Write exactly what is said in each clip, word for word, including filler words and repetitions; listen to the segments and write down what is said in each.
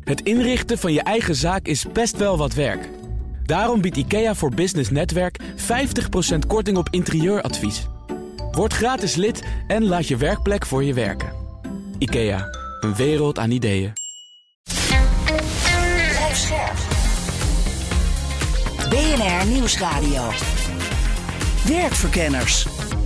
Het inrichten van je eigen zaak is best wel wat werk. Daarom biedt IKEA voor Business Netwerk vijftig procent korting op interieuradvies. Word gratis lid en laat je werkplek voor je werken. IKEA, een wereld aan ideeën. Blijf scherp. B N R Nieuwsradio. Werkverkenners.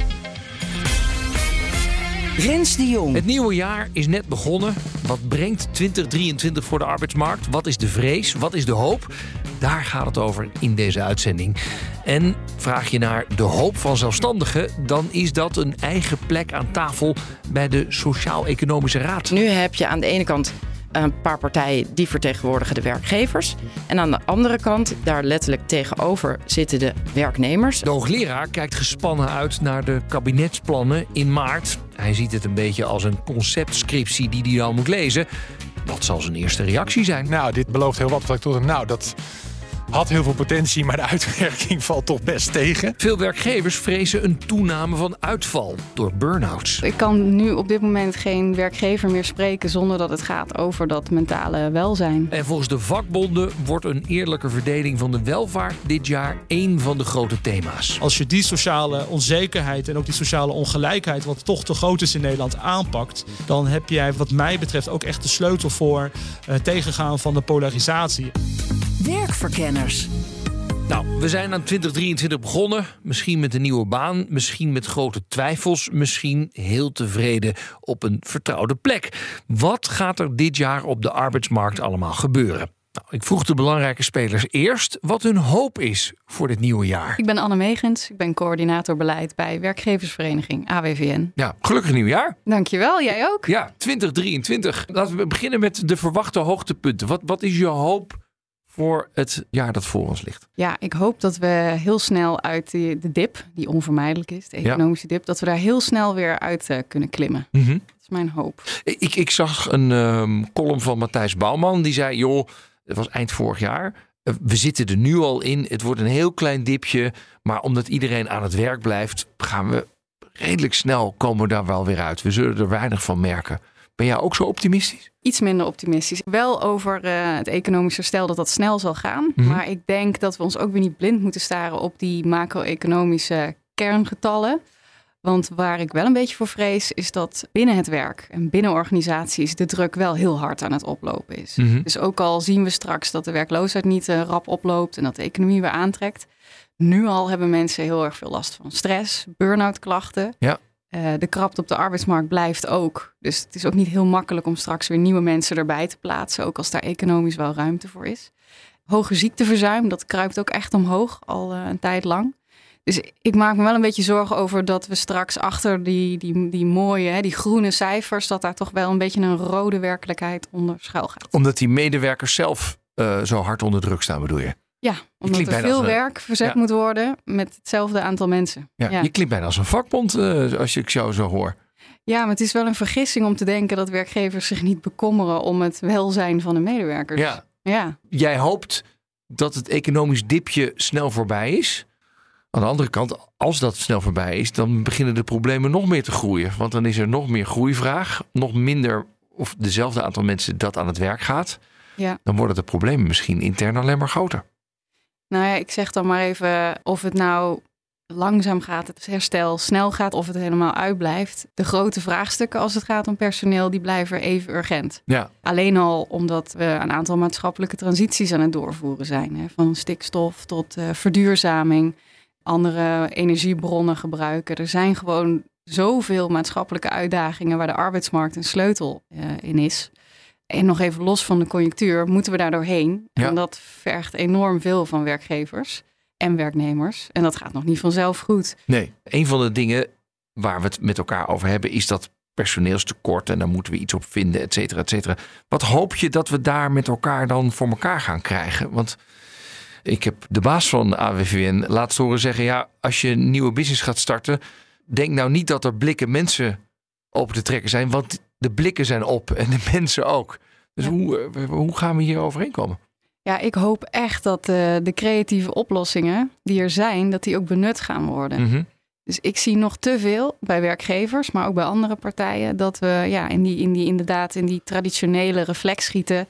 Rens de Jong. Het nieuwe jaar is net begonnen. Wat brengt twintig drieëntwintig voor de arbeidsmarkt? Wat is de vrees? Wat is de hoop? Daar gaat het over in deze uitzending. En vraag je naar de hoop van zelfstandigen, dan is dat een eigen plek aan tafel bij de Sociaal-Economische Raad. Nu heb je aan de ene kant een paar partijen die vertegenwoordigen de werkgevers. En aan de andere kant, daar letterlijk tegenover, zitten de werknemers. De hoogleraar kijkt gespannen uit naar de kabinetsplannen in maart. Hij ziet het een beetje als een conceptscriptie die hij dan moet lezen. Wat zal zijn eerste reactie zijn? Nou, dit belooft heel wat. Nou, dat had heel veel potentie, maar de uitwerking valt toch best tegen. Veel werkgevers vrezen een toename van uitval door burn-outs. Ik kan nu op dit moment geen werkgever meer spreken zonder dat het gaat over dat mentale welzijn. En volgens de vakbonden wordt een eerlijke verdeling van de welvaart dit jaar één van de grote thema's. Als je die sociale onzekerheid en ook die sociale ongelijkheid, wat toch te groot is in Nederland, aanpakt, dan heb jij wat mij betreft ook echt de sleutel voor uh, tegengaan van de polarisatie. Werkverkenners. Nou, we zijn aan twintig drieëntwintig begonnen. Misschien met een nieuwe baan, misschien met grote twijfels, misschien heel tevreden op een vertrouwde plek. Wat gaat er dit jaar op de arbeidsmarkt allemaal gebeuren? Nou, ik vroeg de belangrijke spelers eerst wat hun hoop is voor dit nieuwe jaar. Ik ben Anne Megens, ik ben coördinator beleid bij werkgeversvereniging A W V N. Ja, gelukkig nieuwjaar. Dankjewel, jij ook. Ja, twintig drieëntwintig. Laten we beginnen met de verwachte hoogtepunten. Wat, wat is je hoop voor het jaar dat voor ons ligt? Ja, ik hoop dat we heel snel uit die, de dip, die onvermijdelijk is, de economische ja. dip, dat we daar heel snel weer uit uh, kunnen klimmen. Mm-hmm. Dat is mijn hoop. Ik, ik zag een um, column van Matthijs Bouwman, die zei, joh, het was eind vorig jaar, uh, we zitten er nu al in, het wordt een heel klein dipje, maar omdat iedereen aan het werk blijft, gaan we redelijk snel komen daar wel weer uit. We zullen er weinig van merken. Ben jij ook zo optimistisch? Iets minder optimistisch. Wel over uh, het economisch herstel dat dat snel zal gaan. Mm-hmm. Maar ik denk dat we ons ook weer niet blind moeten staren op die macro-economische kerngetallen. Want waar ik wel een beetje voor vrees is dat binnen het werk en binnen organisaties de druk wel heel hard aan het oplopen is. Mm-hmm. Dus ook al zien we straks dat de werkloosheid niet uh, rap oploopt en dat de economie weer aantrekt. Nu al hebben mensen heel erg veel last van stress, burn-out klachten. Ja. Uh, de krapte op de arbeidsmarkt blijft ook. Dus het is ook niet heel makkelijk om straks weer nieuwe mensen erbij te plaatsen. Ook als daar economisch wel ruimte voor is. Hoge ziekteverzuim, dat kruipt ook echt omhoog al uh, een tijd lang. Dus ik maak me wel een beetje zorgen over dat we straks achter die, die, die mooie, hè, die groene cijfers, dat daar toch wel een beetje een rode werkelijkheid onder schuil gaat. Omdat die medewerkers zelf uh, zo hard onder druk staan, bedoel je? Ja, omdat er veel een, werk verzet ja. moet worden met hetzelfde aantal mensen. Ja, ja. Je klinkt bijna als een vakbond uh, als ik jou zo hoor. Ja, maar het is wel een vergissing om te denken dat werkgevers zich niet bekommeren om het welzijn van de medewerkers. Ja. Ja. Jij hoopt dat het economisch dipje snel voorbij is. Aan de andere kant, als dat snel voorbij is, dan beginnen de problemen nog meer te groeien. Want dan is er nog meer groeivraag, nog minder of dezelfde aantal mensen dat aan het werk gaat. Ja. Dan worden de problemen misschien intern alleen maar groter. Nou ja, ik zeg dan maar even of het nou langzaam gaat, het herstel snel gaat of het helemaal uitblijft. De grote vraagstukken als het gaat om personeel, die blijven even urgent. Ja. Alleen al omdat we een aantal maatschappelijke transities aan het doorvoeren zijn. Hè? Van stikstof tot uh, verduurzaming, andere energiebronnen gebruiken. Er zijn gewoon zoveel maatschappelijke uitdagingen waar de arbeidsmarkt een sleutel uh, in is. En nog even los van de conjunctuur, moeten we daar doorheen. Ja. En dat vergt enorm veel van werkgevers en werknemers. En dat gaat nog niet vanzelf goed. Nee, een van de dingen waar we het met elkaar over hebben is dat personeelstekort. En daar moeten we iets op vinden, et cetera, et cetera. Wat hoop je dat we daar met elkaar dan voor elkaar gaan krijgen? Want ik heb de baas van A W V N laatst horen zeggen, ja, als je een nieuwe business gaat starten, denk nou niet dat er blikken mensen open te trekken zijn, want de blikken zijn op en de mensen ook. Dus ja. hoe, hoe gaan we hier overheen komen? Ja, ik hoop echt dat uh, de creatieve oplossingen die er zijn, dat die ook benut gaan worden. Mm-hmm. Dus ik zie nog te veel bij werkgevers, maar ook bij andere partijen, dat we ja, in die, in die, inderdaad in die traditionele reflex schieten.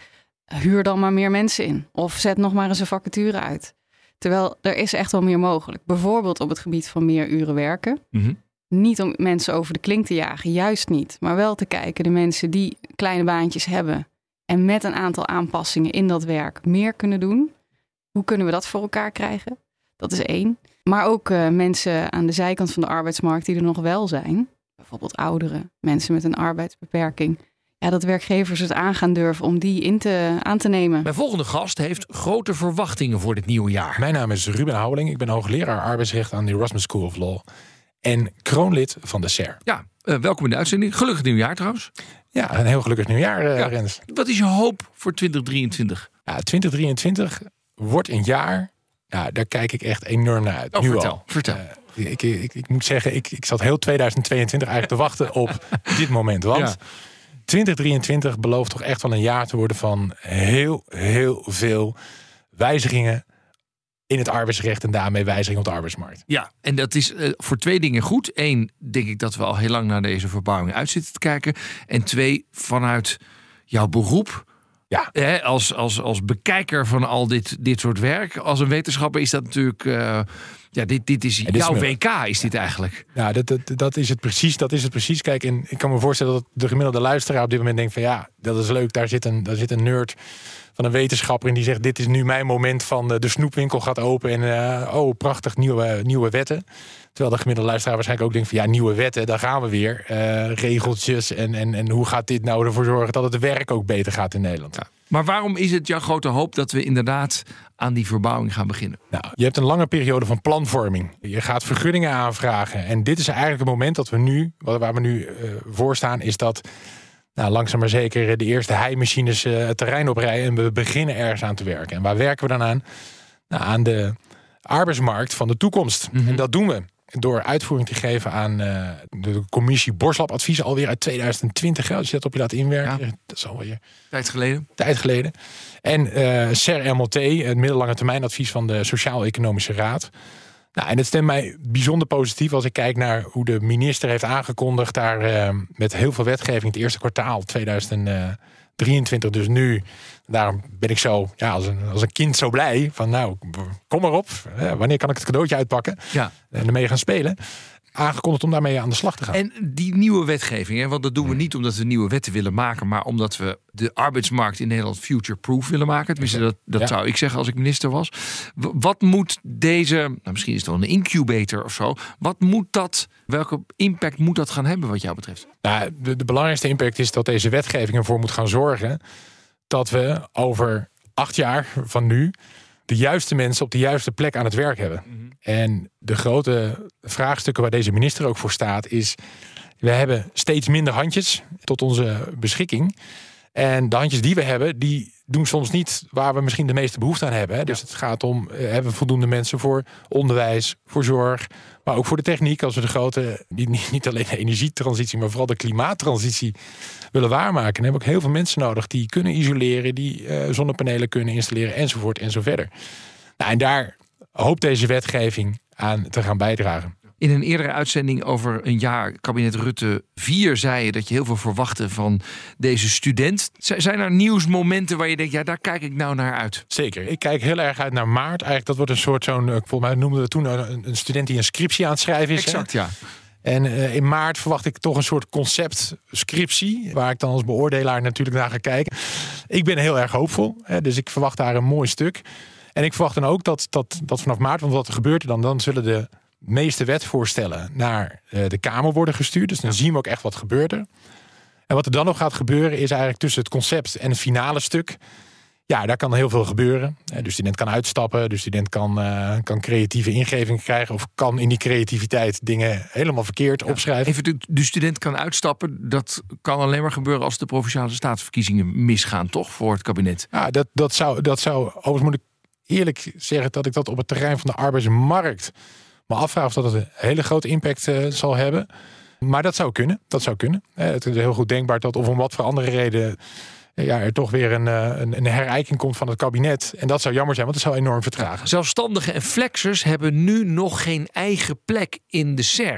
huur dan maar meer mensen in. Of zet nog maar eens een vacature uit. Terwijl er is echt wel meer mogelijk. Bijvoorbeeld op het gebied van meer uren werken. Mm-hmm. Niet om mensen over de klink te jagen, juist niet. Maar wel te kijken, de mensen die kleine baantjes hebben en met een aantal aanpassingen in dat werk meer kunnen doen. Hoe kunnen we dat voor elkaar krijgen? Dat is één. Maar ook uh, mensen aan de zijkant van de arbeidsmarkt die er nog wel zijn. Bijvoorbeeld ouderen, mensen met een arbeidsbeperking. Ja, dat werkgevers het aan gaan durven om die in te, aan te nemen. Mijn volgende gast heeft grote verwachtingen voor dit nieuwe jaar. Mijn naam is Ruben Houweling. Ik ben hoogleraar arbeidsrecht aan de Erasmus School of Law. En kroonlid van de S E R. Ja, uh, welkom in de uitzending. Gelukkig nieuwjaar trouwens. Ja, een heel gelukkig nieuwjaar, uh, ja. Rens. Wat is je hoop voor twintig drieëntwintig? Ja, twintig drieëntwintig wordt een jaar. Ja, daar kijk ik echt enorm naar uit. Oh, nu vertel, al. vertel. Uh, ik, ik, ik moet zeggen, ik, ik zat heel tweeduizend tweeëntwintig eigenlijk te wachten op dit moment. Want ja. twintig drieëntwintig belooft toch echt wel een jaar te worden van heel, heel veel wijzigingen in het arbeidsrecht en daarmee wijzigingen op de arbeidsmarkt. Ja, en dat is uh, voor twee dingen goed. Eén, denk ik dat we al heel lang naar deze verbouwing uit zitten te kijken. En twee, vanuit jouw beroep, ja. hè, als, als, als bekijker van al dit, dit soort werk, als een wetenschapper is dat natuurlijk, uh, ja, dit, dit is ja, dit jouw is W K, is dit eigenlijk. Ja, dat, dat, dat is het precies. Dat is het precies. Kijk, en ik kan me voorstellen dat de gemiddelde luisteraar op dit moment denkt van ja, dat is leuk. Daar zit een, daar zit een nerd van een wetenschapper in die zegt, dit is nu mijn moment van de snoepwinkel gaat open en uh, oh, prachtig, nieuwe, nieuwe wetten. Terwijl de gemiddelde luisteraar waarschijnlijk ook denkt van ja, nieuwe wetten, daar gaan we weer. Uh, regeltjes en, en, en hoe gaat dit nou ervoor zorgen dat het werk ook beter gaat in Nederland. Ja. Maar waarom is het jouw grote hoop dat we inderdaad aan die verbouwing gaan beginnen? Nou, je hebt een lange periode van planvorming. Je gaat vergunningen aanvragen. En dit is eigenlijk het moment dat we nu, waar we nu uh, voor staan, is dat nou, langzaam maar zeker de eerste heimachines uh, het terrein oprijden en we beginnen ergens aan te werken. En waar werken we dan aan? Nou, aan de arbeidsmarkt van de toekomst. Mm-hmm. En dat doen we door uitvoering te geven aan uh, de commissie Borslab Advies alweer uit tweeduizend twintig. Als je dat op je laat inwerken. Ja. Dat is alweer tijd geleden. Tijd geleden. En uh, S E R M L T, het middellange termijn advies van de Sociaal-Economische Raad. Nou, en het stemt mij bijzonder positief als ik kijk naar hoe de minister heeft aangekondigd daar uh, met heel veel wetgeving het eerste kwartaal tweeduizend drieëntwintig. Dus nu, daarom ben ik zo ja, als, een, als een kind zo blij van nou, kom maar op. Uh, wanneer kan ik het cadeautje uitpakken ja. en ermee gaan spelen? Aangekondigd om daarmee aan de slag te gaan. En die nieuwe wetgeving, hè, want dat doen we niet omdat we nieuwe wetten willen maken, maar omdat we de arbeidsmarkt in Nederland future-proof willen maken. Tenminste, dat, dat ja. zou ik zeggen als ik minister was. Wat moet deze, nou misschien is het wel een incubator of zo, wat moet dat, welke impact moet dat gaan hebben wat jou betreft? Nou, de, de belangrijkste impact is dat deze wetgeving ervoor moet gaan zorgen dat we over acht jaar van nu de juiste mensen op de juiste plek aan het werk hebben. Mm-hmm. En de grote vraagstukken waar deze minister ook voor staat is, we hebben steeds minder handjes tot onze beschikking. En de handjes die we hebben, die doen soms niet waar we misschien de meeste behoefte aan hebben. Hè. Dus ja. het gaat om, hebben we voldoende mensen voor onderwijs, voor zorg, maar ook voor de techniek. Als we de grote, niet, niet alleen de energietransitie, maar vooral de klimaattransitie willen waarmaken. Dan hebben we ook heel veel mensen nodig die kunnen isoleren, die uh, zonnepanelen kunnen installeren, enzovoort en zo verder. Nou, en daar hoopt deze wetgeving aan te gaan bijdragen. In een eerdere uitzending over een jaar, kabinet Rutte vier, zei je dat je heel veel verwachtte van deze student. Zijn er nieuwsmomenten waar je denkt, ja, daar kijk ik nou naar uit? Zeker. Ik kijk heel erg uit naar maart. Eigenlijk, dat wordt een soort zo'n, volgens mij noemden we toen een, een student die een scriptie aan het schrijven is. Exact, hè? ja. En uh, in maart verwacht ik toch een soort conceptscriptie, waar ik dan als beoordelaar natuurlijk naar ga kijken. Ik ben heel erg hoopvol, hè, dus ik verwacht daar een mooi stuk. En ik verwacht dan ook dat, dat, dat vanaf maart, want wat er gebeurt er dan, dan zullen de meeste wetvoorstellen naar uh, de Kamer worden gestuurd. Dus dan zien we ook echt wat gebeurt er. En wat er dan nog gaat gebeuren is eigenlijk tussen het concept en het finale stuk. Ja, daar kan heel veel gebeuren. De student kan uitstappen, de student kan, uh, kan creatieve ingevingen krijgen of kan in die creativiteit dingen helemaal verkeerd ja, opschrijven. Even de, de student kan uitstappen, dat kan alleen maar gebeuren als de Provinciale Statenverkiezingen misgaan, toch? Voor het kabinet. Ja, dat, dat zou, dat zou, overigens moet ik eerlijk zeggen dat ik dat op het terrein van de arbeidsmarkt me afvraag of dat het een hele grote impact uh, zal hebben. Maar dat zou kunnen. Dat zou kunnen. Uh, het is heel goed denkbaar dat of om wat voor andere reden uh, ja, er toch weer een, uh, een, een herijking komt van het kabinet. En dat zou jammer zijn, want het zou enorm vertragen. Zelfstandigen en flexers hebben nu nog geen eigen plek in de S E R.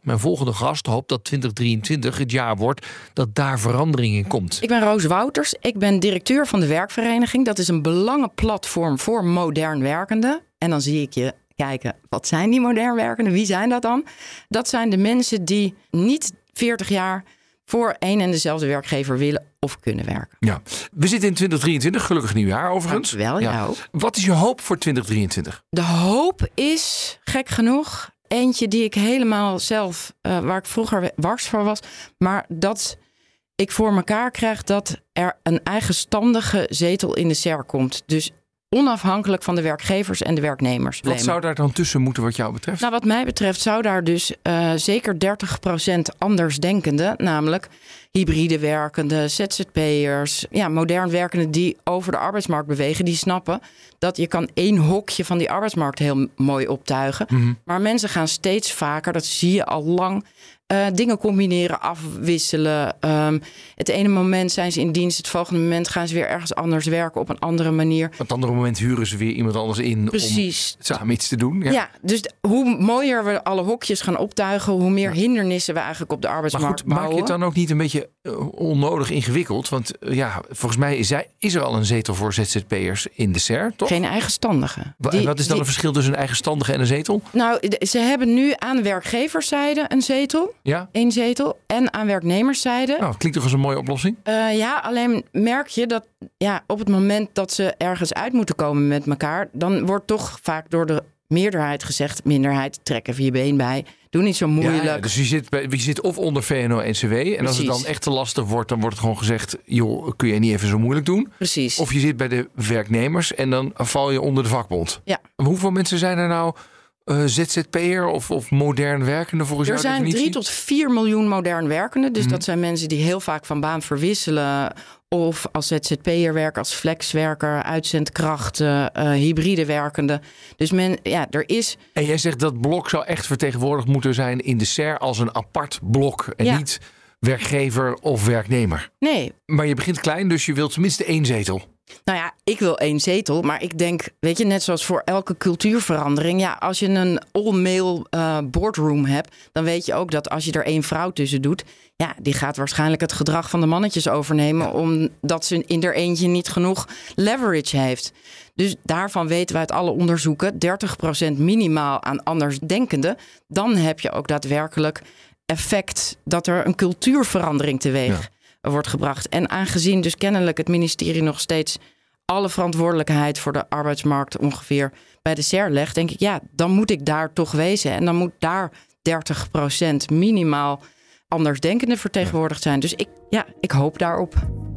Mijn volgende gast hoopt dat twintig drieëntwintig het jaar wordt dat daar verandering in komt. Ik ben Roos Wouters. Ik ben directeur van de Werkvereniging. Dat is een belangenplatform voor modern werkenden. En dan zie ik je kijken, wat zijn die modern werkenden? Wie zijn dat dan? Dat zijn de mensen die niet veertig jaar voor één en dezelfde werkgever willen of kunnen werken. Ja, we zitten in twintig drieëntwintig. Gelukkig nieuwjaar overigens. Dankjewel, ja. Jou ook. Wat is je hoop voor twintig drieëntwintig? De hoop is, gek genoeg, eentje die ik helemaal zelf, uh, waar ik vroeger wars voor was, maar dat ik voor elkaar krijg dat er een eigenstandige zetel in de S E R komt. Dus onafhankelijk van de werkgevers en de werknemers. Wat zou daar dan tussen moeten wat jou betreft? Nou, wat mij betreft zou daar dus uh, zeker dertig procent andersdenkenden, namelijk hybride werkenden, Z Z P'ers, ja, modern werkenden die over de arbeidsmarkt bewegen, die snappen dat je kan één hokje van die arbeidsmarkt heel mooi optuigen. Mm-hmm. Maar mensen gaan steeds vaker, dat zie je al lang, Uh, dingen combineren, afwisselen. Um, het ene moment zijn ze in dienst, het volgende moment gaan ze weer ergens anders werken op een andere manier. Op het andere moment huren ze weer iemand anders in. Precies. Om samen iets te doen. Ja, ja, dus d- hoe mooier we alle hokjes gaan optuigen, hoe meer ja. hindernissen we eigenlijk op de arbeidsmarkt maar goed, bouwen. Maak je het dan ook niet een beetje uh, onnodig ingewikkeld? Want uh, ja, volgens mij is, hij, is er al een zetel voor Z Z P'ers in de S E R, toch? Geen eigenstandige. Wa- die, en wat is dan die, het verschil tussen een eigenstandige en een zetel? Nou, d- ze hebben nu aan werkgeverszijde een zetel. Ja. Eén zetel. En aan werknemerszijde. Nou, klinkt toch als een mooie oplossing? Uh, ja, alleen merk je dat ja, op het moment dat ze ergens uit moeten komen met elkaar, dan wordt toch vaak door de meerderheid gezegd, minderheid, trek even je been bij. Doe niet zo moeilijk. Ja, ja, dus je zit, bij, je zit of onder V N O N C W. En Precies. Als het dan echt te lastig wordt, dan wordt het gewoon gezegd, joh, kun je niet even zo moeilijk doen? Precies. Of je zit bij de werknemers en dan val je onder de vakbond. Ja. Hoeveel mensen zijn er nou Uh, Z Z P'er of, of modern werkende volgens er jouw definitie? Er zijn drie tot vier miljoen modern werkenden. Dus mm. dat zijn mensen die heel vaak van baan verwisselen. Of als Z Z P'er werken, als flexwerker, uitzendkrachten, uh, hybride werkende. Dus men, ja, er is. En jij zegt dat blok zou echt vertegenwoordigd moeten zijn in de S E R als een apart blok. En ja. niet werkgever of werknemer. Nee. Maar je begint klein, dus je wilt tenminste één zetel. Nou ja, ik wil één zetel, maar ik denk, weet je, net zoals voor elke cultuurverandering, ja, als je een all-male uh, boardroom hebt, dan weet je ook dat als je er één vrouw tussen doet, ja, die gaat waarschijnlijk het gedrag van de mannetjes overnemen, omdat ze in er eentje niet genoeg leverage heeft. Dus daarvan weten we uit alle onderzoeken, dertig procent minimaal aan andersdenkenden, dan heb je ook daadwerkelijk effect dat er een cultuurverandering teweeg ja. wordt gebracht. En aangezien dus kennelijk het ministerie nog steeds alle verantwoordelijkheid voor de arbeidsmarkt ongeveer bij de S E R legt, denk ik, ja, dan moet ik daar toch wezen. En dan moet daar dertig procent minimaal andersdenkenden vertegenwoordigd zijn. Dus ik, ja, ik hoop daarop.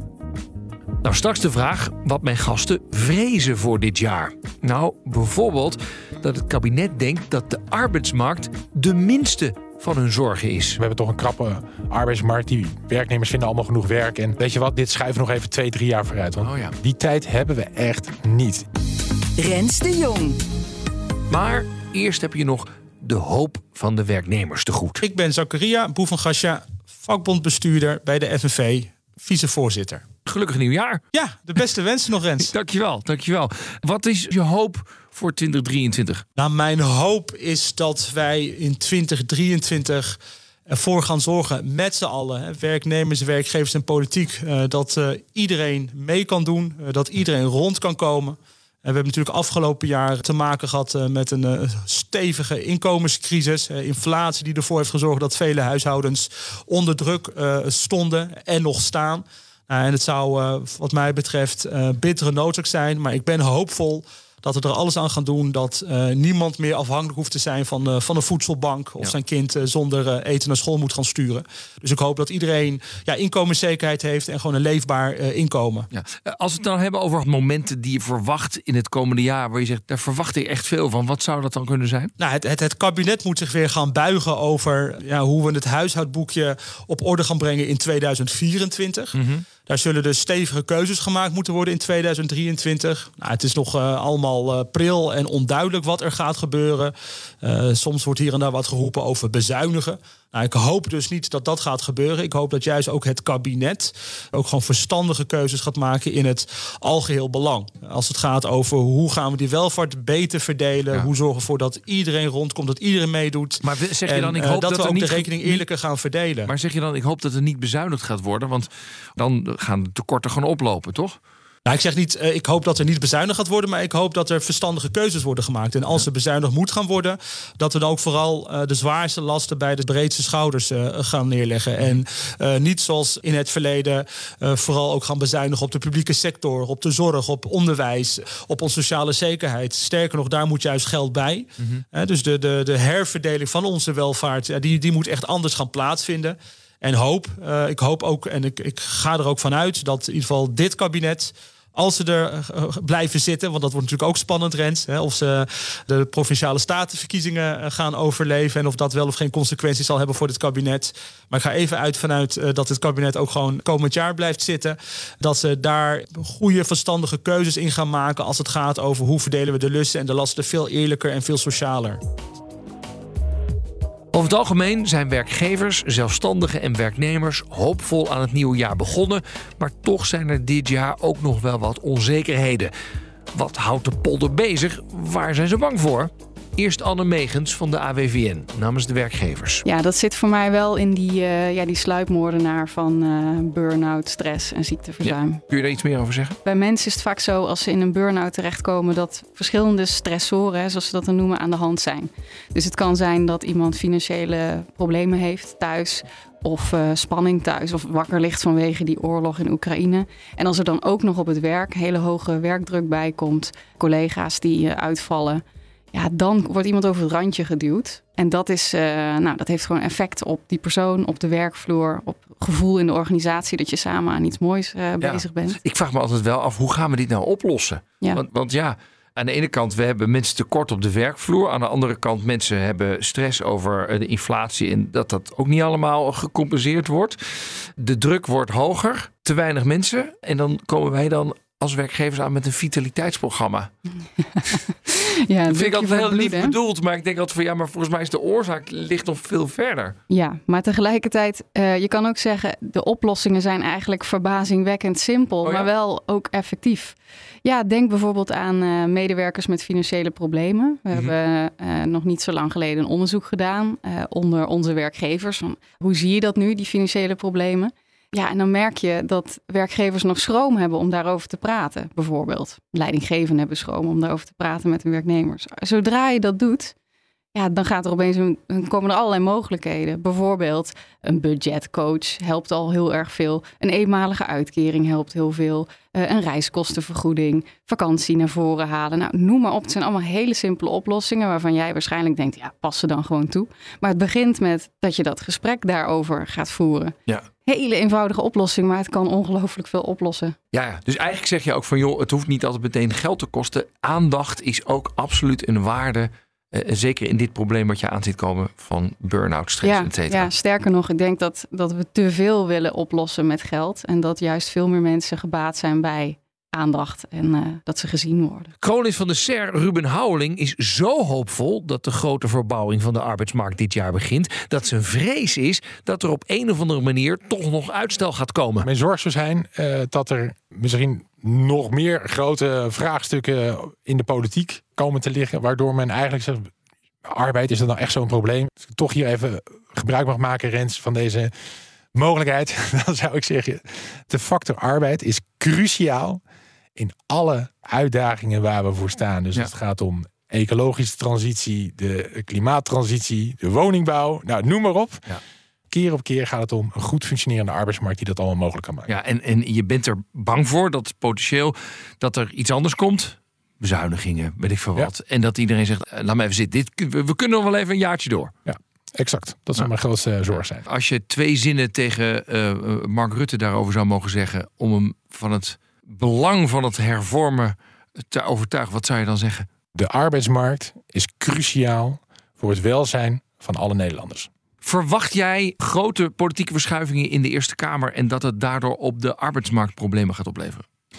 Nou, straks de vraag wat mijn gasten vrezen voor dit jaar. Nou, bijvoorbeeld dat het kabinet denkt dat de arbeidsmarkt de minste van hun zorgen is. We hebben toch een krappe arbeidsmarkt. Die werknemers vinden allemaal genoeg werk. En weet je wat, dit schuiven nog even twee, drie jaar vooruit. Want oh ja. die tijd hebben we echt niet. Rens de Jong. Maar eerst heb je nog de hoop van de werknemers te goed. Ik ben Zakaria Boevengasja, vakbondbestuurder bij de F N V, vicevoorzitter. Gelukkig nieuwjaar. Ja, de beste wensen nog, Rens. Dankjewel, dankjewel. Wat is je hoop voor twintig drieëntwintig? Nou, mijn hoop is dat wij in twintig drieëntwintig ervoor gaan zorgen met z'n allen, hè, werknemers, werkgevers en politiek, uh, dat uh, iedereen mee kan doen, uh, dat iedereen rond kan komen. En we hebben natuurlijk afgelopen jaar te maken gehad uh, met een uh, stevige inkomenscrisis. Uh, inflatie die ervoor heeft gezorgd dat vele huishoudens onder druk uh, stonden en nog staan. Uh, en het zou uh, wat mij betreft uh, bittere noodzaak zijn. Maar ik ben hoopvol dat we er alles aan gaan doen dat uh, niemand meer afhankelijk hoeft te zijn van, uh, van een voedselbank of ja. zijn kind uh, zonder uh, eten naar school moet gaan sturen. Dus ik hoop dat iedereen ja, inkomenszekerheid heeft en gewoon een leefbaar uh, inkomen. Ja. Als we het dan hebben over momenten die je verwacht in het komende jaar, waar je zegt, daar verwacht ik echt veel van. Wat zou dat dan kunnen zijn? Nou, het, het, het kabinet moet zich weer gaan buigen over ja, hoe we het huishoudboekje op orde gaan brengen in tweeduizend vierentwintig. Mm-hmm. Daar zullen dus stevige keuzes gemaakt moeten worden in tweeduizend drieëntwintig. Nou, het is nog uh, allemaal uh, pril en onduidelijk wat er gaat gebeuren. Uh, soms wordt hier en daar wat geroepen over bezuinigen. Nou, ik hoop dus niet dat dat gaat gebeuren. Ik hoop dat juist ook het kabinet ook gewoon verstandige keuzes gaat maken in het algeheel belang. Als het gaat over hoe gaan we die welvaart beter verdelen, ja. hoe zorgen we ervoor dat iedereen rondkomt, dat iedereen meedoet. Maar zeg je en, dan, ik hoop dat, dat we er ook niet de rekening eerlijker gaan verdelen. Maar zeg je dan, ik hoop dat er niet bezuinigd gaat worden, want dan gaan de tekorten gewoon oplopen, toch? Nou, ik zeg niet, uh, ik hoop dat er niet bezuinigd gaat worden, maar ik hoop dat er verstandige keuzes worden gemaakt. En als er bezuinigd moet gaan worden, dat we dan ook vooral uh, de zwaarste lasten bij de breedste schouders uh, gaan neerleggen. En uh, niet zoals in het verleden uh, vooral ook gaan bezuinigen op de publieke sector, op de zorg, op onderwijs, op onze sociale zekerheid. Sterker nog, daar moet juist geld bij. Mm-hmm. Uh, dus de, de, de herverdeling van onze welvaart, uh, die, die moet echt anders gaan plaatsvinden. En hoop, uh, ik hoop ook, en ik, ik ga er ook vanuit dat in ieder geval dit kabinet, als ze er uh, blijven zitten, want dat wordt natuurlijk ook spannend, Rens, hè, of ze de provinciale statenverkiezingen uh, gaan overleven en of dat wel of geen consequenties zal hebben voor dit kabinet. Maar ik ga even uit vanuit uh, dat het kabinet ook gewoon komend jaar blijft zitten. Dat ze daar goede, verstandige keuzes in gaan maken als het gaat over hoe verdelen we de lusten en de lasten veel eerlijker en veel socialer. Over het algemeen zijn werkgevers, zelfstandigen en werknemers hoopvol aan het nieuwe jaar begonnen. Maar toch zijn er dit jaar ook nog wel wat onzekerheden. Wat houdt de polder bezig? Waar zijn ze bang voor? Eerst Anne Megens van de A W V N namens de werkgevers. Ja, dat zit voor mij wel in die, uh, ja, die sluipmoordenaar van uh, burn-out, stress en ziekteverzuim. Ja. Kun je daar iets meer over zeggen? Bij mensen is het vaak zo, als ze in een burn-out terechtkomen, dat verschillende stressoren, hè, zoals ze dat dan noemen, aan de hand zijn. Dus het kan zijn dat iemand financiële problemen heeft thuis, of uh, spanning thuis, of wakker ligt vanwege die oorlog in Oekraïne. En als er dan ook nog op het werk hele hoge werkdruk bij komt, collega's die uh, uitvallen, ja, dan wordt iemand over het randje geduwd. En dat, is, uh, nou, dat heeft gewoon effect op die persoon, op de werkvloer, op gevoel in de organisatie dat je samen aan iets moois uh, ja. bezig bent. Ik vraag me altijd wel af, hoe gaan we dit nou oplossen? Ja. Want, want ja, aan de ene kant, we hebben mensen tekort op de werkvloer. Aan de andere kant, mensen hebben stress over de inflatie en dat dat ook niet allemaal gecompenseerd wordt. De druk wordt hoger, te weinig mensen. En dan komen wij dan als werkgevers aan met een vitaliteitsprogramma. Ja, dat vind ik altijd heel lief bedoeld, maar ik denk altijd van ja, maar volgens mij is de oorzaak ligt nog veel verder. Ja, maar tegelijkertijd, uh, je kan ook zeggen, de oplossingen zijn eigenlijk verbazingwekkend simpel, oh ja? maar wel ook effectief. Ja, denk bijvoorbeeld aan uh, medewerkers met financiële problemen. We mm-hmm. hebben uh, nog niet zo lang geleden een onderzoek gedaan uh, onder onze werkgevers. Van, hoe zie je dat nu, die financiële problemen? Ja, en dan merk je dat werkgevers nog schroom hebben om daarover te praten, bijvoorbeeld. Leidinggevenden hebben schroom om daarover te praten met hun werknemers. Zodra je dat doet, ja, dan gaat er opeens een, dan komen er allerlei mogelijkheden. Bijvoorbeeld een budgetcoach helpt al heel erg veel. Een eenmalige uitkering helpt heel veel. Uh, een reiskostenvergoeding, vakantie naar voren halen. Nou, noem maar op. Het zijn allemaal hele simpele oplossingen waarvan jij waarschijnlijk denkt, ja, pas ze dan gewoon toe. Maar het begint met dat je dat gesprek daarover gaat voeren. Ja. Hele eenvoudige oplossing, maar het kan ongelooflijk veel oplossen. Ja, ja, dus eigenlijk zeg je ook van joh, het hoeft niet altijd meteen geld te kosten. Aandacht is ook absoluut een waarde. Uh, zeker in dit probleem wat je aan ziet komen van burn-out, stress, ja, et cetera. Ja, sterker nog, ik denk dat, dat we te veel willen oplossen met geld. En dat juist veel meer mensen gebaat zijn bij aandacht en uh, dat ze gezien worden. Kroonlid van de S E R, Ruben Houweling, is zo hoopvol dat de grote verbouwing van de arbeidsmarkt dit jaar begint, dat zijn vrees is dat er op een of andere manier toch nog uitstel gaat komen. Mijn zorg zou zijn uh, dat er misschien nog meer grote vraagstukken in de politiek komen te liggen, waardoor men eigenlijk zegt, arbeid, is dat nou echt zo'n probleem? Als ik toch hier even gebruik mag maken, Rens, van deze mogelijkheid, dan zou ik zeggen, de factor arbeid is cruciaal in alle uitdagingen waar we voor staan. Dus ja. Het gaat om ecologische transitie, de klimaattransitie, de woningbouw, nou noem maar op. Ja. Keer op keer gaat het om een goed functionerende arbeidsmarkt die dat allemaal mogelijk kan maken. Ja, en, en je bent er bang voor dat potentieel dat er iets anders komt. Bezuinigingen, weet ik veel wat. Ja. En dat iedereen zegt, laat me even zitten. Dit, we, we kunnen nog wel even een jaartje door. Ja, exact. Dat zou ja. mijn grootste uh, zorg zijn. Als je twee zinnen tegen uh, Mark Rutte daarover zou mogen zeggen, om hem van het belang van het hervormen te overtuigen, wat zou je dan zeggen? De arbeidsmarkt is cruciaal voor het welzijn van alle Nederlanders. Verwacht jij grote politieke verschuivingen in de Eerste Kamer en dat het daardoor op de arbeidsmarkt problemen gaat opleveren?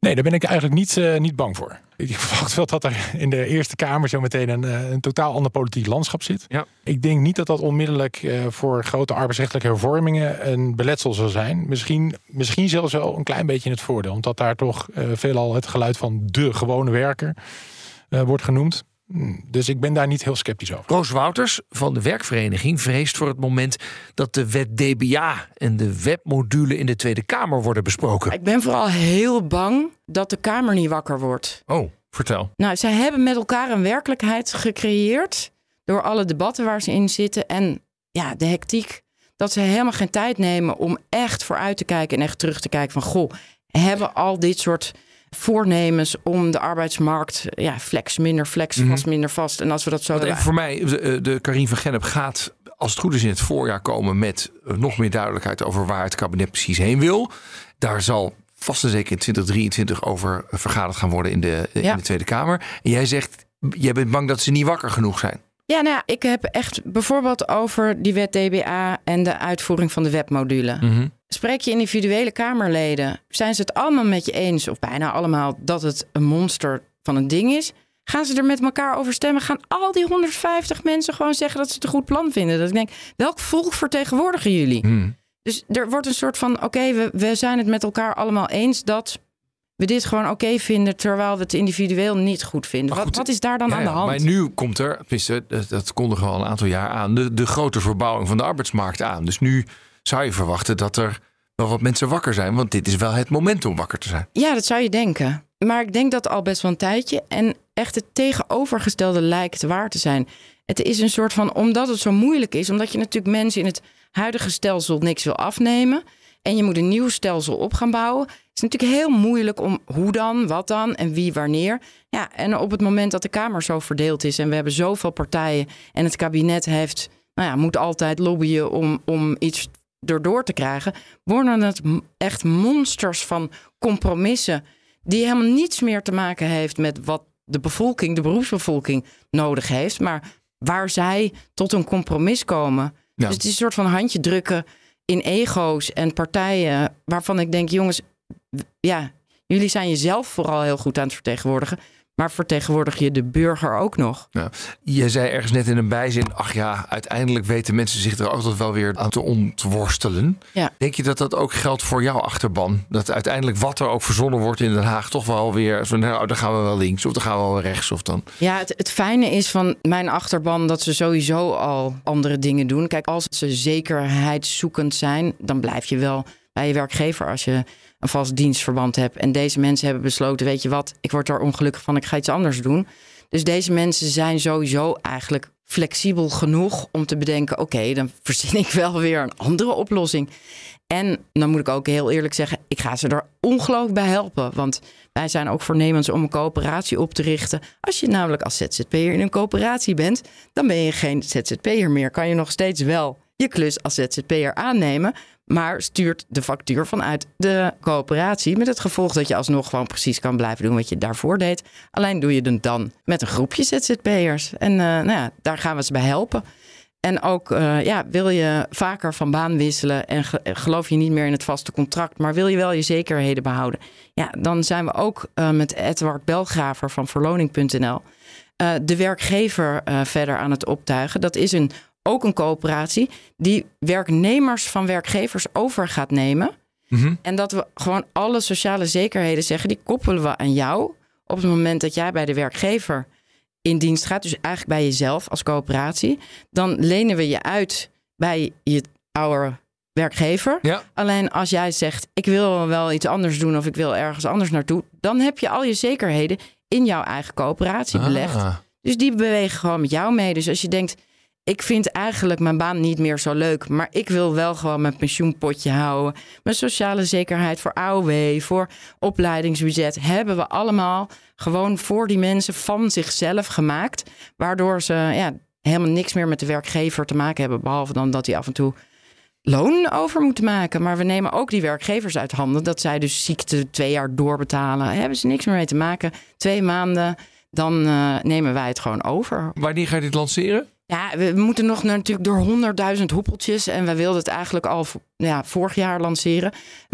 Nee, daar ben ik eigenlijk niet, uh, niet bang voor. Ik verwacht wel dat er in de Eerste Kamer zo meteen een, uh, een totaal ander politiek landschap zit. Ja. Ik denk niet dat dat onmiddellijk uh, voor grote arbeidsrechtelijke hervormingen een beletsel zal zijn. Misschien, misschien zelfs wel een klein beetje in het voordeel. Omdat daar toch uh, veelal het geluid van de gewone werker uh, wordt genoemd. Dus ik ben daar niet heel sceptisch over. Roos Wouters van de werkvereniging vreest voor het moment dat de wet D B A en de webmodule in de Tweede Kamer worden besproken. Ik ben vooral heel bang dat de Kamer niet wakker wordt. Oh, vertel. Nou, zij hebben met elkaar een werkelijkheid gecreëerd door alle debatten waar ze in zitten en ja, de hectiek. Dat ze helemaal geen tijd nemen om echt vooruit te kijken en echt terug te kijken van goh, hebben al dit soort voornemens om de arbeidsmarkt, ja, flex, minder flex, mm-hmm. vast, minder vast. En als we dat zo... Even voor mij, de, de Karien van Gennep gaat, als het goed is, in het voorjaar komen met nog meer duidelijkheid over waar het kabinet precies heen wil. Daar zal vast en zeker in twintig drieëntwintig over vergaderd gaan worden in de, ja. in de Tweede Kamer. En jij zegt, jij bent bang dat ze niet wakker genoeg zijn. Ja, nou ja, ik heb echt bijvoorbeeld over die wet D B A en de uitvoering van de webmodule. Mm-hmm. Spreek je individuele Kamerleden, zijn ze het allemaal met je eens, of bijna allemaal, dat het een monster van een ding is? Gaan ze er met elkaar over stemmen? Gaan al die honderdvijftig mensen gewoon zeggen dat ze het een goed plan vinden? Dat ik denk, welk volk vertegenwoordigen jullie? Mm. Dus er wordt een soort van, oké, okay, we, we zijn het met elkaar allemaal eens dat we dit gewoon oké okay vinden, terwijl we het individueel niet goed vinden. Goed, wat, wat is daar dan ja, aan de hand? Maar nu komt er, tenminste, dat, dat kondigen we al een aantal jaar aan, de, de grote verbouwing van de arbeidsmarkt aan. Dus nu zou je verwachten dat er wel wat mensen wakker zijn, want dit is wel het moment om wakker te zijn. Ja, dat zou je denken. Maar ik denk dat al best wel een tijdje en echt het tegenovergestelde lijkt waar te zijn. Het is een soort van, omdat het zo moeilijk is, omdat je natuurlijk mensen in het huidige stelsel niks wil afnemen en je moet een nieuw stelsel op gaan bouwen, is het natuurlijk heel moeilijk om hoe dan, wat dan en wie wanneer. Ja, en op het moment dat de Kamer zo verdeeld is en we hebben zoveel partijen en het kabinet heeft, nou ja, moet altijd lobbyen om, om iets erdoor te krijgen, worden het echt monsters van compromissen die helemaal niets meer te maken heeft met wat de bevolking, de beroepsbevolking nodig heeft, maar waar zij tot een compromis komen. Ja. Dus het is een soort van handje drukken in ego's en partijen waarvan ik denk, jongens, ja, jullie zijn jezelf vooral heel goed aan het vertegenwoordigen, maar vertegenwoordig je de burger ook nog? Ja. Je zei ergens net in een bijzin, ach ja, uiteindelijk weten mensen zich er altijd wel weer aan te ontworstelen. Ja. Denk je dat dat ook geldt voor jouw achterban? Dat uiteindelijk wat er ook verzonnen wordt in Den Haag toch wel weer, zo, nou, dan gaan we wel links of dan gaan we wel rechts of dan? Ja, het, het fijne is van mijn achterban dat ze sowieso al andere dingen doen. Kijk, als ze zekerheidszoekend zijn, dan blijf je wel bij je werkgever als je een vast dienstverband hebt. En deze mensen hebben besloten, weet je wat, ik word er ongelukkig van, ik ga iets anders doen. Dus deze mensen zijn sowieso eigenlijk flexibel genoeg om te bedenken, oké, okay, dan verzin ik wel weer een andere oplossing. En dan moet ik ook heel eerlijk zeggen, ik ga ze er ongelooflijk bij helpen. Want wij zijn ook voornemens om een coöperatie op te richten. Als je namelijk als Z Z P'er in een coöperatie bent, dan ben je geen Z Z P'er meer. Kan je nog steeds wel je klus als Z Z P'er aannemen, maar stuurt de factuur vanuit de coöperatie met het gevolg dat je alsnog gewoon precies kan blijven doen wat je daarvoor deed. Alleen doe je het dan met een groepje Z Z P'ers. En uh, nou ja, daar gaan we ze bij helpen. En ook, uh, ja, wil je vaker van baan wisselen en ge- geloof je niet meer in het vaste contract, maar wil je wel je zekerheden behouden? Ja, dan zijn we ook uh, met Edward Belgraver van verloning punt n l uh, de werkgever uh, verder aan het optuigen. Dat is een ook een coöperatie die werknemers van werkgevers over gaat nemen. Mm-hmm. En dat we gewoon alle sociale zekerheden zeggen, die koppelen we aan jou op het moment dat jij bij de werkgever in dienst gaat. Dus eigenlijk bij jezelf als coöperatie. Dan lenen we je uit bij je oude werkgever. Ja. Alleen als jij zegt, ik wil wel iets anders doen of ik wil ergens anders naartoe, dan heb je al je zekerheden in jouw eigen coöperatie ah. belegd. Dus die bewegen gewoon met jou mee. Dus als je denkt, ik vind eigenlijk mijn baan niet meer zo leuk, maar ik wil wel gewoon mijn pensioenpotje houden. Mijn sociale zekerheid voor A O W, voor opleidingsbudget hebben we allemaal gewoon voor die mensen van zichzelf gemaakt. Waardoor ze ja, helemaal niks meer met de werkgever te maken hebben, behalve dan dat hij af en toe loon over moeten maken. Maar we nemen ook die werkgevers uit handen dat zij dus ziekte twee jaar doorbetalen. Daar hebben ze niks meer mee te maken. Twee maanden, dan uh, nemen wij het gewoon over. Wanneer ga je dit lanceren? Ja, we moeten nog natuurlijk door honderdduizend hoepeltjes. En we wilden het eigenlijk al ja, vorig jaar lanceren. Maar ja,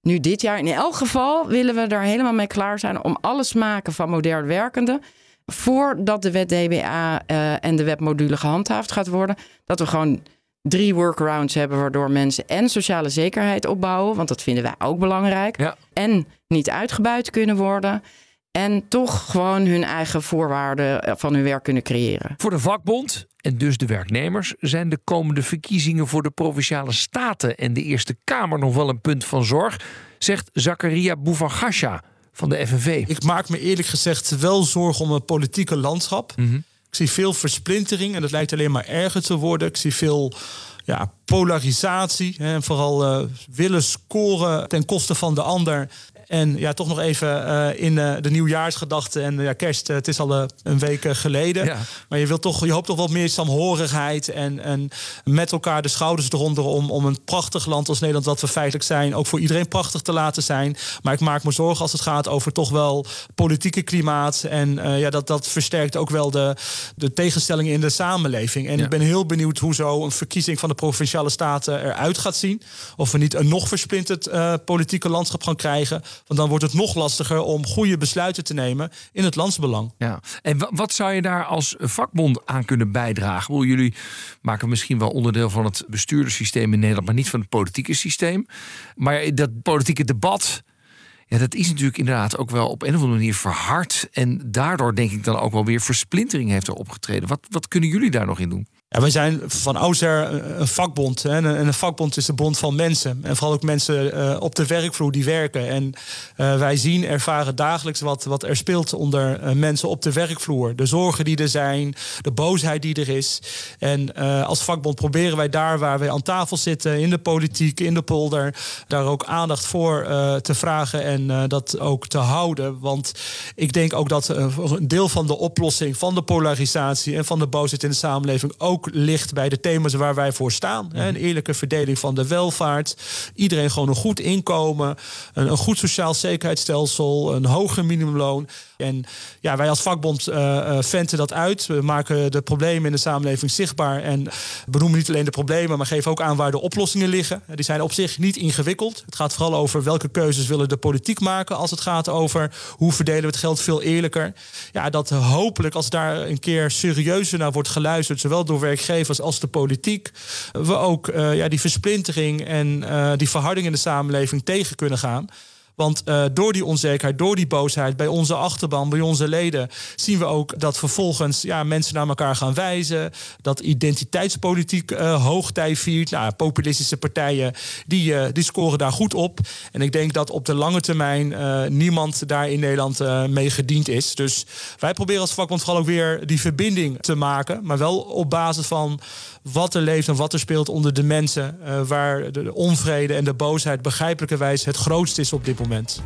nu dit jaar. In elk geval willen we er helemaal mee klaar zijn om alles maken van modern werkende. Voordat de wet D B A uh, en de wetmodule gehandhaafd gaat worden. Dat we gewoon drie workarounds hebben waardoor mensen en sociale zekerheid opbouwen. Want dat vinden wij ook belangrijk. Ja. En niet uitgebuit kunnen worden. En toch gewoon hun eigen voorwaarden van hun werk kunnen creëren. Voor de vakbond en dus de werknemers zijn de komende verkiezingen voor de Provinciale Staten en de Eerste Kamer nog wel een punt van zorg, zegt Zakaria Bouvangasha van de F N V. Ik maak me eerlijk gezegd wel zorgen om het politieke landschap. Mm-hmm. Ik zie veel versplintering en dat lijkt alleen maar erger te worden. Ik zie veel ja, polarisatie en vooral uh, willen scoren ten koste van de ander. En ja, toch nog even uh, in uh, de nieuwjaarsgedachten en uh, ja, kerst. Uh, het is al uh, een week uh, geleden. Ja. Maar je, wilt toch, je hoopt toch wat meer saamhorigheid. En, en met elkaar de schouders eronder om, om een prachtig land als Nederland, dat we feitelijk zijn, ook voor iedereen prachtig te laten zijn. Maar ik maak me zorgen als het gaat over toch wel politieke klimaat. En uh, ja, dat, dat versterkt ook wel de, de tegenstellingen in de samenleving. En ja. ik ben heel benieuwd hoe zo een verkiezing van de Provinciale Staten eruit gaat zien. Of we niet een nog versplinterd uh, politieke landschap gaan krijgen. Want dan wordt het nog lastiger om goede besluiten te nemen in het landsbelang. Ja. En w- wat zou je daar als vakbond aan kunnen bijdragen? Wel, jullie maken misschien wel onderdeel van het bestuurderssysteem in Nederland, maar niet van het politieke systeem. Maar dat politieke debat, ja, dat is natuurlijk inderdaad ook wel op een of andere manier verhard. En daardoor denk ik dan ook wel weer versplintering heeft er opgetreden. Wat, wat kunnen jullie daar nog in doen? Ja, wij zijn van oudsher een vakbond. Hè? En een vakbond is de bond van mensen. En vooral ook mensen uh, op de werkvloer die werken. En uh, wij zien, ervaren dagelijks wat, wat er speelt onder uh, mensen op de werkvloer. De zorgen die er zijn, de boosheid die er is. En uh, als vakbond proberen wij daar waar wij aan tafel zitten, in de politiek, in de polder, daar ook aandacht voor uh, te vragen en uh, dat ook te houden. Want ik denk ook dat uh, een deel van de oplossing van de polarisatie en van de boosheid in de samenleving ook ligt bij de thema's waar wij voor staan. Mm. Een eerlijke verdeling van de welvaart. Iedereen gewoon een goed inkomen. Een, een goed sociaal zekerheidsstelsel. Een hoger minimumloon. En ja, wij als vakbond uh, uh, venten dat uit. We maken de problemen in de samenleving zichtbaar. En benoemen niet alleen de problemen, maar geven ook aan waar de oplossingen liggen. Die zijn op zich niet ingewikkeld. Het gaat vooral over welke keuzes willen de politiek maken als het gaat over hoe verdelen we het geld veel eerlijker. Ja, dat hopelijk als daar een keer serieuzer naar wordt geluisterd, zowel door werkgevers als de politiek, we ook uh, ja, die versplintering en uh, die verharding in de samenleving tegen kunnen gaan. Want uh, door die onzekerheid, door die boosheid bij onze achterban, bij onze leden, zien we ook dat vervolgens ja, mensen naar elkaar gaan wijzen. Dat identiteitspolitiek uh, hoogtij viert. Nou, populistische partijen die, uh, die scoren daar goed op. En ik denk dat op de lange termijn uh, niemand daar in Nederland uh, mee gediend is. Dus wij proberen als vakbond vooral ook weer die verbinding te maken. Maar wel op basis van wat er leeft en wat er speelt onder de mensen. Uh, waar de onvrede en de boosheid begrijpelijkerwijs het grootst is op dit moment.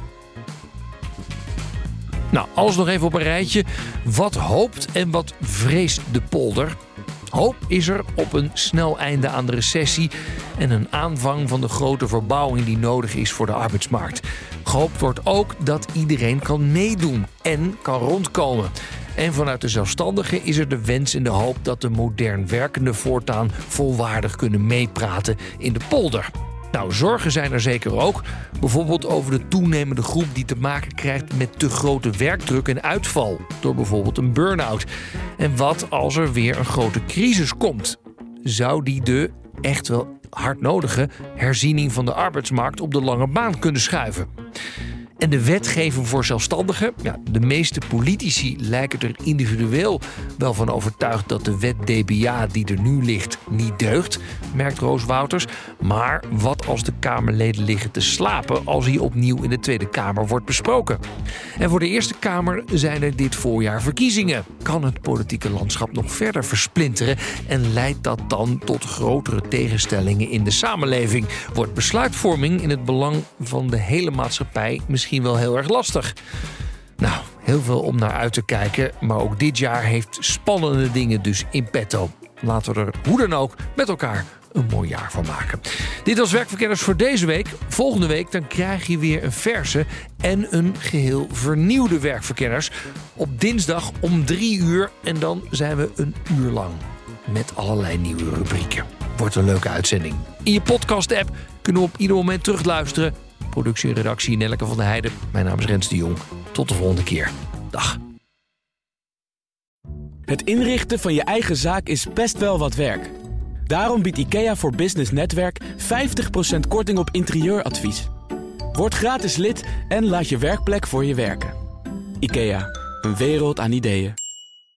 Nou, alles nog even op een rijtje. Wat hoopt en wat vreest de polder? Hoop is er op een snel einde aan de recessie en een aanvang van de grote verbouwing die nodig is voor de arbeidsmarkt. Gehoopt wordt ook dat iedereen kan meedoen en kan rondkomen. En vanuit de zelfstandigen is er de wens en de hoop dat de modern werkenden voortaan volwaardig kunnen meepraten in de polder. Nou, zorgen zijn er zeker ook. Bijvoorbeeld over de toenemende groep die te maken krijgt met te grote werkdruk en uitval. Door bijvoorbeeld een burn-out. En wat als er weer een grote crisis komt? Zou die de echt wel hard nodige herziening van de arbeidsmarkt op de lange baan kunnen schuiven? En de wetgeving voor zelfstandigen? Ja, de meeste politici lijken er individueel wel van overtuigd dat de wet D B A die er nu ligt niet deugt, merkt Roos Wouters. Maar wat als de Kamerleden liggen te slapen als hij opnieuw in de Tweede Kamer wordt besproken? En voor de Eerste Kamer zijn er dit voorjaar verkiezingen. Kan het politieke landschap nog verder versplinteren en leidt dat dan tot grotere tegenstellingen in de samenleving? Wordt besluitvorming in het belang van de hele maatschappij misschien Misschien wel heel erg lastig. Nou, heel veel om naar uit te kijken. Maar ook dit jaar heeft spannende dingen dus in petto. Laten we er hoe dan ook met elkaar een mooi jaar van maken. Dit was Werkverkenners voor deze week. Volgende week dan krijg je weer een verse en een geheel vernieuwde Werkverkenners. Op dinsdag om drie uur. En dan zijn we een uur lang met allerlei nieuwe rubrieken. Wordt een leuke uitzending. In je podcast-app kunnen we op ieder moment terugluisteren. productie en redactie Nelleke van der Heijden. Mijn naam is Rens de Jong. Tot de volgende keer. Dag. Het inrichten van je eigen zaak is best wel wat werk. Daarom biedt IKEA voor Business Netwerk vijftig procent korting op interieuradvies. Word gratis lid en laat je werkplek voor je werken. IKEA, een wereld aan ideeën.